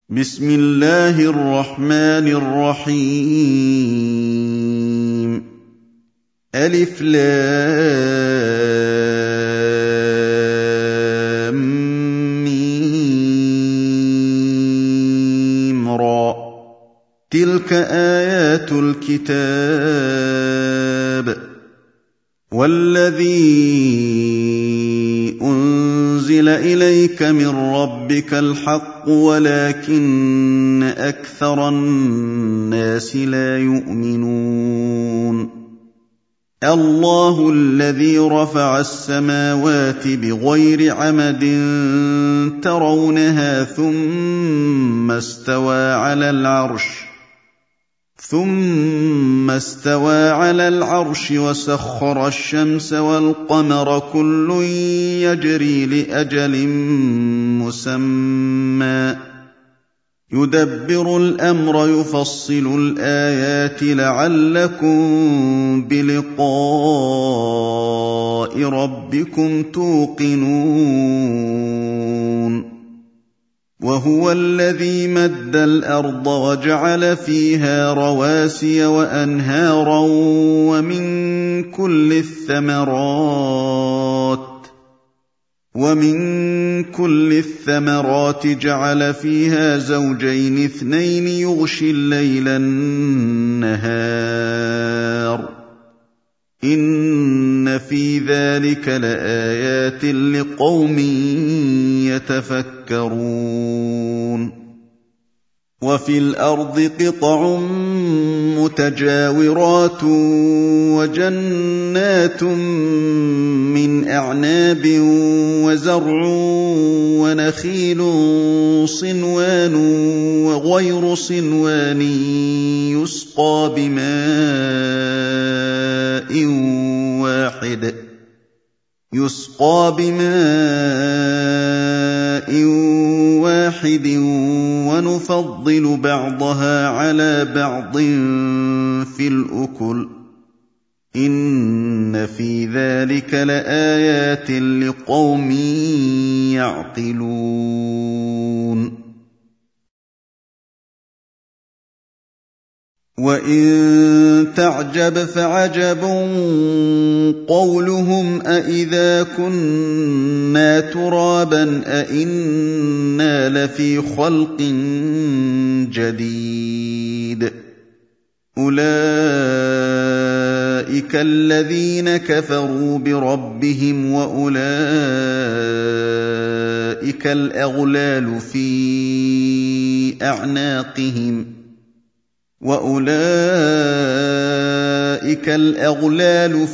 بسم الله الرحمن الرحيم ألف لام ميم را تلك آيات الكتاب والذي أنزل إليك من ربك الحق ولكن أكثر الناس لا يؤمنون الله الذي رفع السماوات بغير عمد ترونها ثم استوى على العرش وسخر الشمس والقمر كل يجري لأجل مسمى يدبر الأمر يفصل الآيات لعلكم بلقاء ربكم توقنون وهو الذي مد الأرض وجعل فيها رواسي وأنهارا ومن كل الثمرات جعل فيها زوجين اثنين يغشي الليل النهار إن في ذلك لآيات لقوم يتفكرون وفي الأرض قطع متجاورات وجنات من أعناب وزرع ونخيل صنوان وغير صنوان يسقى بماء واحد ونفضل بعضها على بعض في الأكل إن في ذلك لآيات لقوم يعقلون وَإِن تَعْجَبْ فَعَجَبٌ قَوْلُهُمْ أَإِذَا كُنَّا تُرَابًا أَإِنَّا لَفِي خَلْقٍ جَدِيدٍ أُولَئِكَ الَّذِينَ كَفَرُوا بِرَبِّهِمْ وَأُولَئِكَ الْأَغْلَالُ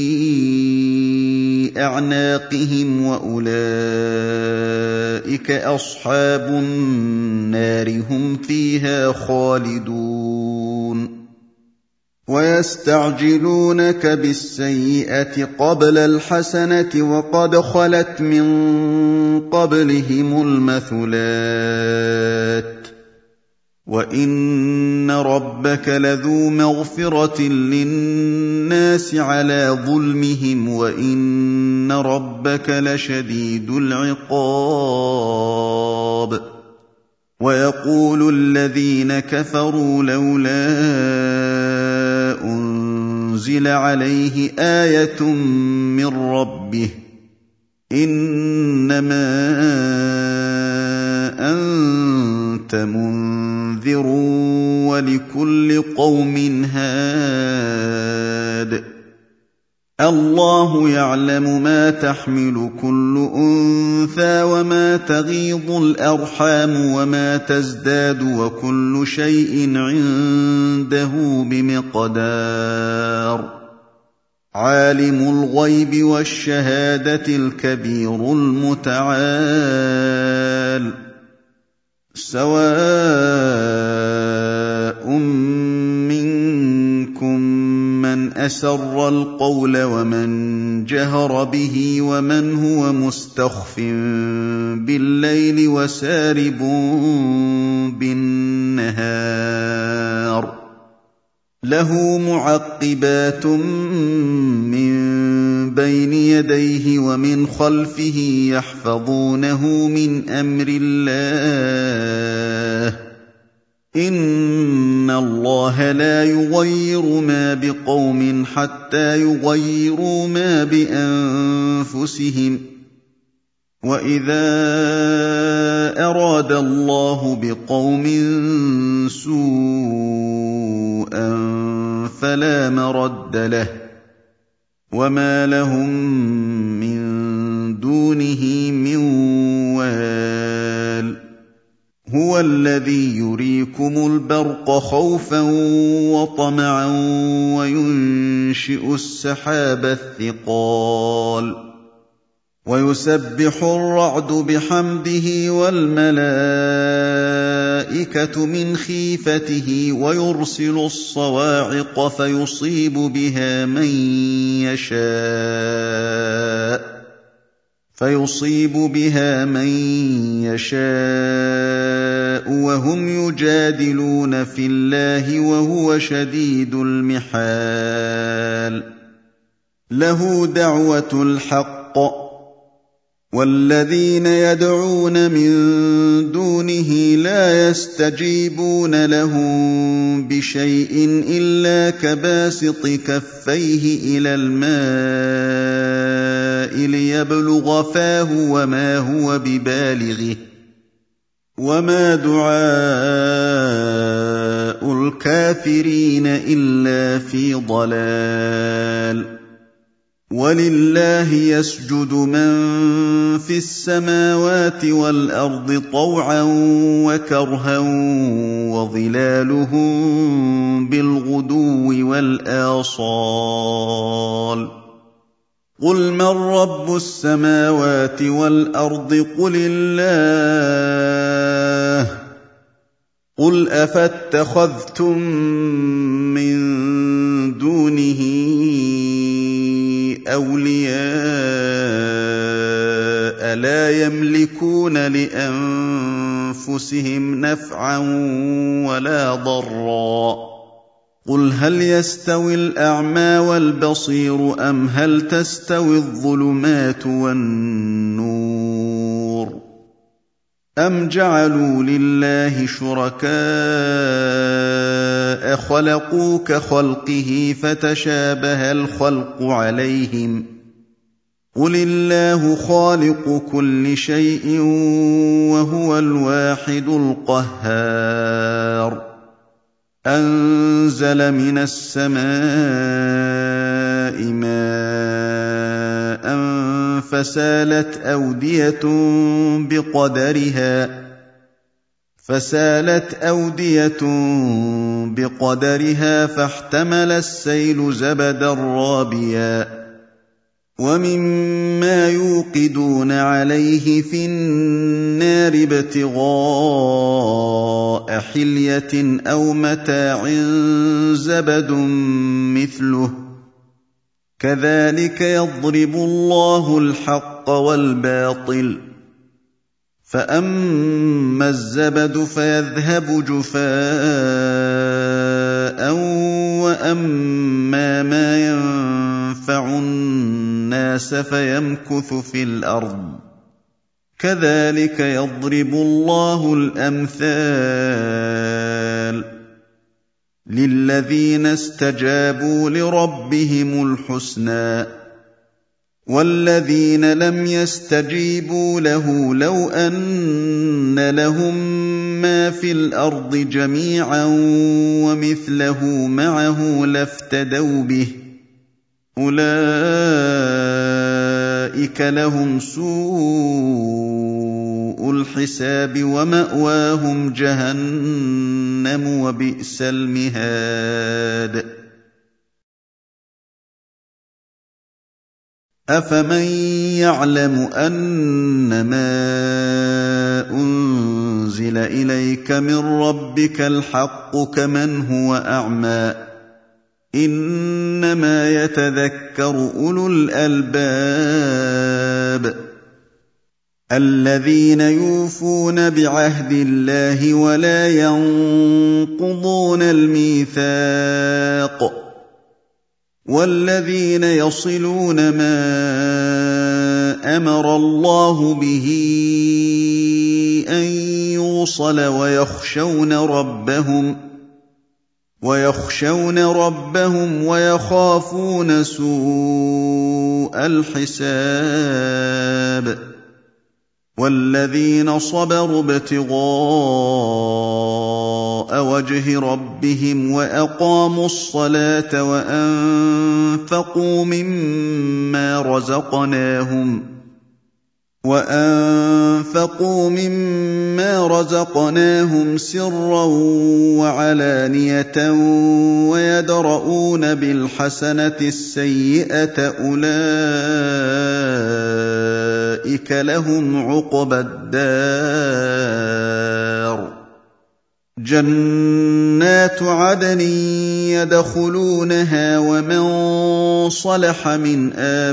فِي أَعْنَاقِهِمْ وَأُولَئِكَ أَصْحَابُ النَّارِ هُمْ فِيهَا خَالِدُونَ وَيَسْتَعْجِلُونَكَ بِالسَّيِّئَةِ قَبْلَ الْحَسَنَةِ وَقَدْ خَلَتْ مِن قَبْلِهِمُ الْمَثُلَاتُ وَإِنَّ رَبَّكَ لَذُو مَغْفِرَةٍ لِّلنَّاسِ عَلَىٰ ظُلْمِهِمْ وَإِنَّ رَبَّكَ لَشَدِيدُ الْعِقَابِ وَيَقُولُ الَّذِينَ كَفَرُوا لَوْلَا أُنزِلَ عَلَيْهِ آيَةٌ مِّن رَّبِّهِ إِنَّمَا أَنتَ مُنذِرٌ وَلِكُلِّ قَوْمٍ هَادٍ اللَّهُ يَعْلَمُ مَا تَحْمِلُ كُلُّ أُنثَىٰ وَمَا تَغِيضُ الْأَرْحَامُ وَمَا تَزْدَادُ وَكُلُّ شَيْءٍ عِندَهُ بِمِقْدَارٍ عَالِمُ الْغَيْبِ وَالشَّهَادَةِ الْكَبِيرُ الْمُتَعَالِ سَوَاءٌ مِّنكُم مَّنْ أَسَرَّ الْقَوْلَ وَمَن جَهَرَ بِهِ وَمَنْ هُوَ مُسْتَخْفٍ بِاللَّيْلِ وَسَارِبٌ بِالنَّهَارِ لَهُ مُعَقِّبَاتٌ مِّن بين يديه ومن خلفه يحفظونه من أمر الله إن الله لا يغير ما بقوم حتى يغيروا ما بأنفسهم وإذا أراد الله بقوم سوءا فلا مرد له وما لهم من دونه من وال هو الذي يريكم البرق خوفا وطمعا وينشئ السحاب الثقال ويسبح الرعد بحمده والملائكة من خيفته ويرسل الصواعق فيصيب بها من يشاء وهم يجادلون في الله وهو شديد المحال له دعوة الحق والذين يدعون من دونه لا يستجيبون لهم بشيء إلا كباسط كفيه إلى الماء ليبلغ فاه وما هو ببالغه وما دعاء الكافرين إلا في ضلال ولله يسجد من في السماوات والأرض طوعا وكرها وظلالهم بالغدو والآصال قل من رب السماوات والأرض قل الله قل أفاتخذتم من دونه أولياء لا يملكون لأنفسهم نفعا ولا ضرا قل هل يستوي الأعمى والبصير أم هل تستوي الظلمات والنور أم جعلوا لله شركاء خلقوا كخلقه فتشابه الخلق عليهم قل الله خالق كل شيء وهو الواحد القهار أنزل من السماء ماء فسالت أودية بقدرها فاحتمل السيل زبدا رابيا ومما يوقدون عليه في النار ابتغاء حلية أو متاع زبد مثله كذلك يضرب الله الحق والباطل فأما الزبد فيذهب جفاء وأما ما ينفع الناس فيمكث في الأرض كذلك يضرب الله الأمثال للذين استجابوا لربهم الحسنى والذين لم يستجيبوا له لو أن لهم ما في الأرض جميعا ومثله معه لافتدوا به أولئك لهم سوء الحساب ومأواهم جهنم وبئس المهاد أفمن يعلم أنما أنزل إليك من ربك الحق كمن هو أعمى إنما يتذكر أولو الألباب الذين يوفون بعهد الله ولا ينقضون الميثاق والذين يصلون ما أمر الله به أن يوصل ويخشون ربهم ويخافون سوء الحساب والذين صبروا ابتغاء وجه ربهم وأقاموا الصلاة وأنفقوا مما رزقناهم سرا وعلانية ويدرؤون بالحسنة السيئة أولئك لهم عقبى الدار جنات عدن يدخلونها ومن صلح من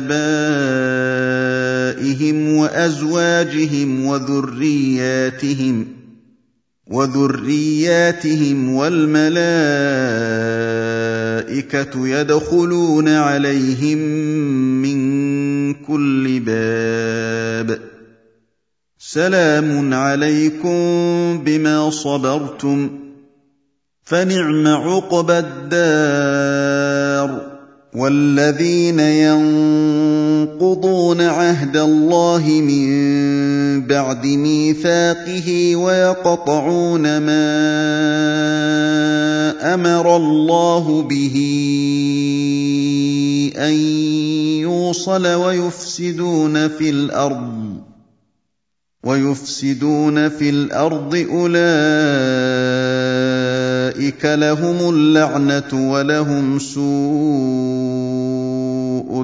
آبائهم وأزواجهم وذرياتهم والملائكة يدخلون عليهم من كل باب سلام عليكم بما صبرتم فنعم عقبى الدار والذين ينقضون عهد الله من بعد ميثاقه ويقطعون ما أمر الله به أن يوصل ويفسدون في الأرض أولئك لهم اللعنة ولهم سوء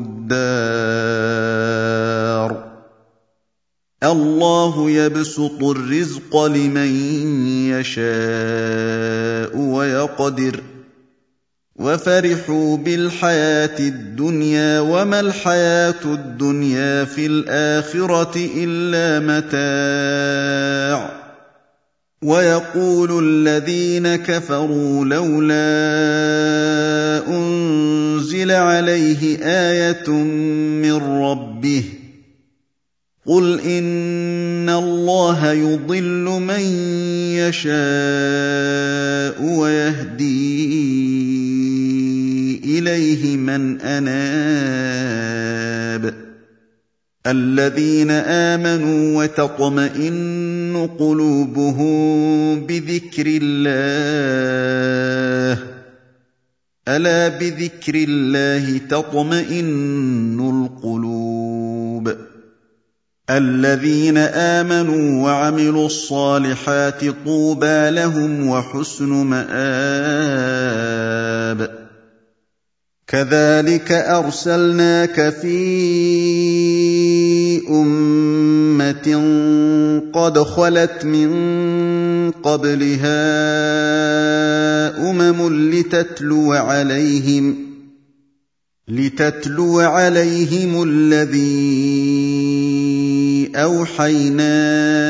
الدار الله يبسط الرزق لمن يشاء ويقدر وفرحوا بالحياة الدنيا وما الحياة الدنيا في الآخرة إلا متاع ويقول الذين كفروا لولا أنزل عليه آية من ربه قل إن الله يضل من يشاء ويهدي إليه من أناب الذين آمنوا وتطمئن قلوبهم بذكر الله ألا بذكر الله تطمئن القلوب الذين آمنوا وعملوا الصالحات طوبى لهم وحسن مآب كذلك أرسلناك في أمة قد خلت من قبلها لتتلو عليهم الذي أوحينا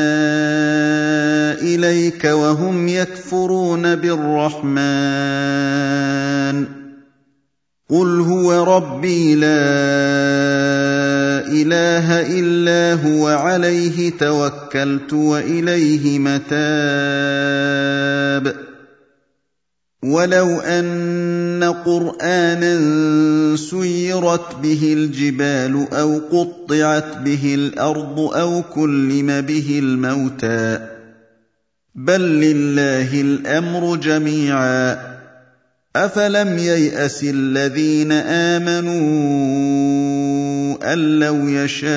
إليك وهم يكفرون بالرحمن قل هو ربي لا إله إلا هو عليه توكلت وإليه متاب ولو أن قرآنا سيرت به الجبال أو قطعت به الأرض أو كلم به الموتى بل لله الأمر جميعا أفلم ييأس الذين آمنوا أن لو يشاء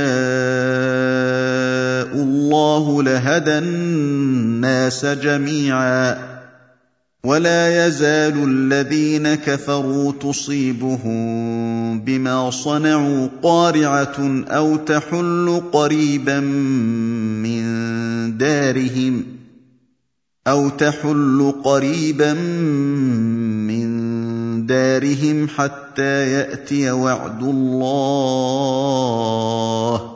الله لهدى الناس جميعا ولا يزال الذين كفروا تصيبهم بما صنعوا قارعة أو تحل قريبا من دارهم حتى يأتي وعد الله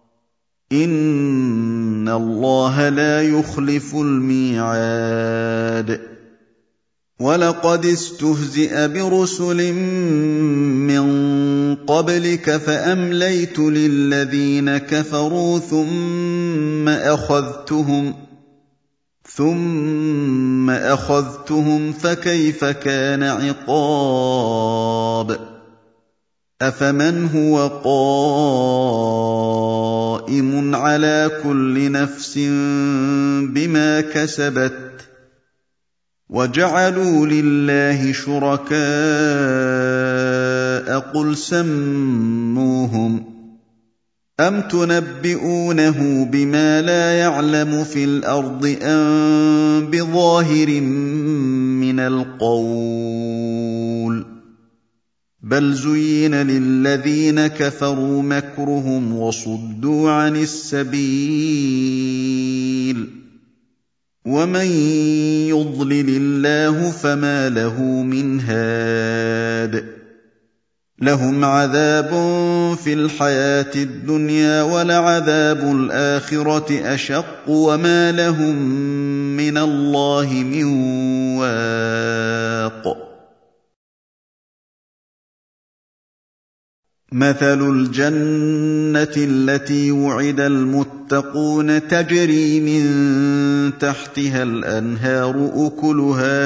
إن الله لا يخلف الميعاد وَلَقَدِ اسْتُهْزِئَ بِرُسُلٍ مِّن قَبْلِكَ فَأَمْلَيْتُ لِلَّذِينَ كَفَرُوا ثُمَّ أَخَذْتُهُمْ فَكَيْفَ كَانَ عِقَابِ أَفَمَنْ هُوَ قَائِمٌ عَلَىٰ كُلِّ نَفْسٍ بِمَا كَسَبَتْ وَجَعَلُوا لِلَّهِ شُرَكَاءَ قُلْ سَمُّوهُمْ أَمْ تُنَبِّئُونَهُ بِمَا لَا يَعْلَمُ فِي الْأَرْضِ أَم بِظَاهِرٍ مِّنَ الْقَوْلِ بَلْ زُيِّنَ لِلَّذِينَ كَفَرُوا مَكْرُهُمْ وَصُدُّوا عَنِ السَّبِيلِ وَمَن يُضْلِلِ اللَّهُ فَمَا لَهُ مِنْ هَادٍ لَهُمْ عَذَابٌ فِي الْحَيَاةِ الدُّنْيَا وَلَعَذَابُ الْآخِرَةِ أَشَقُّ وَمَا لَهُم مِّنَ اللَّهِ مِن وَاقٍ مَثَلُ الْجَنَّةِ الَّتِي وُعِدَ الْمُتَّقُونَ تَجْرِي مِن تَحْتِهَا الْأَنْهَارُ أُكُلُهَا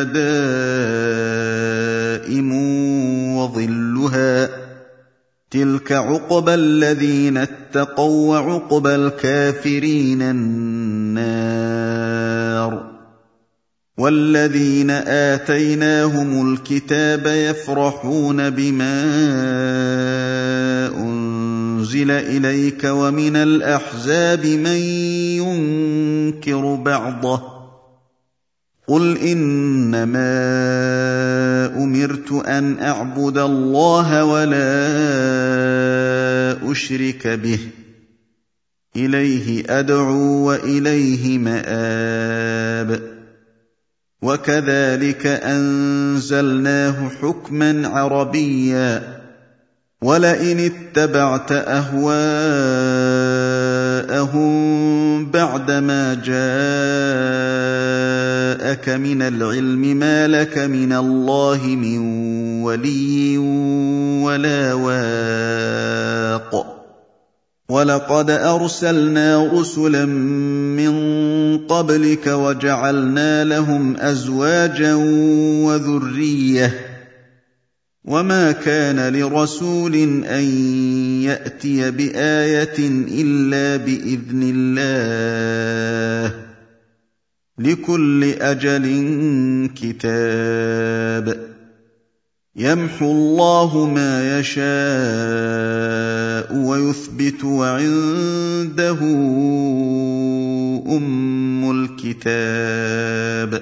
دَائِمٌ وَظِلُّهَا ۚ تِلْكَ عُقْبَى الَّذِينَ اتَّقَوا ۖ وَّعُقْبَى الْكَافِرِينَ النَّارُ وَالَّذِينَ آتَيْنَاهُمُ الْكِتَابَ يَفْرَحُونَ بِمَا أُنزِلَ إِلَيْكَ وَمِنَ الْأَحْزَابِ مَن يُنكِرُ بَعْضَهُ ۚ قُلْ إِنَّمَا أُمِرْتُ أَنْ أَعْبُدَ اللَّهَ وَلَا أُشْرِكَ بِهِ ۚ إِلَيْهِ أَدْعُو وَإِلَيْهِ مَآبِ وَكَذَٰلِكَ أَنزَلْنَاهُ حُكْمًا عَرَبِيًّا ۚ وَلَئِنِ اتَّبَعْتَ أَهْوَاءَهُم بَعْدَمَا جَاءَكَ مِنَ الْعِلْمِ مَا لَكَ مِنَ اللَّهِ مِن وَلِيٍّ وَلَا وَاقٍ وَلَقَدْ أَرْسَلْنَا رُسُلًا مِّن قَبْلِكَ وَجَعَلْنَا لَهُمْ أَزْوَاجًا وَذُرِّيَّةً ۚ وَمَا كَانَ لِرَسُولٍ أَن يَأْتِيَ بِآيَةٍ إِلَّا بِإِذْنِ اللَّهِ ۗ لِكُلِّ أَجَلٍ كِتَابٌ يَمْحُو اللَّهُ مَا يَشَاءُ وَيُثْبِتُ ۖ وَعِندَهُ أُمُّ الْكِتَابِ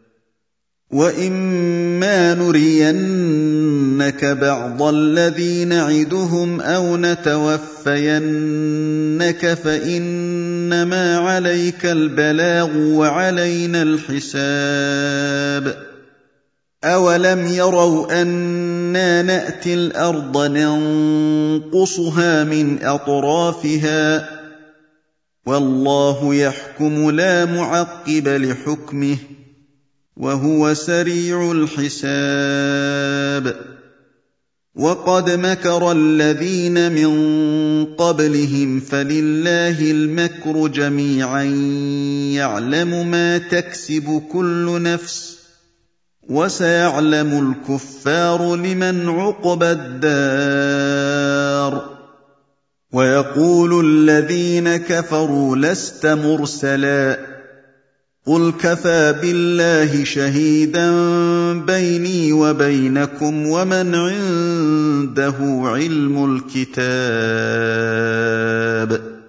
وَإِمَّا نُرِيَنَّكَ بَعْضَ الَّذِي نَعِدُهُمْ أَوْ نَتَوَفَّيَنَّكَ فَإِنَّمَا عَلَيْكَ الْبَلَاغُ وَعَلَيْنَا الْحِسَابُ أَوَلَمْ يَرَوْا أَنَّا نَأْتِي الْأَرْضَ نَنقُصُهَا مِنْ أَطْرَافِهَا ۚ وَاللَّهُ يَحْكُمُ لَا مُعَقِّبَ لِحُكْمِهِ ۚ وَهُوَ سَرِيعُ الْحِسَابِ وَقَدْ مَكَرَ الَّذِينَ مِن قَبْلِهِمْ فَلِلَّهِ الْمَكْرُ جَمِيعًا يَعْلَمُ مَا تَكْسِبُ كُلُّ نَفْسٍ ۗ وَسَيَعْلَمُ الْكُفَّارُ لِمَنْ عُقْبَى الدَّارِ وَيَقُولُ الَّذِينَ كَفَرُوا لَسْتَ مُرْسَلًا ۚ قُلْ كَفَىٰ بِاللَّهِ شَهِيدًا بَيْنِي وَبَيْنَكُمْ وَمَنْ عِندَهُ عِلْمُ الْكِتَابِ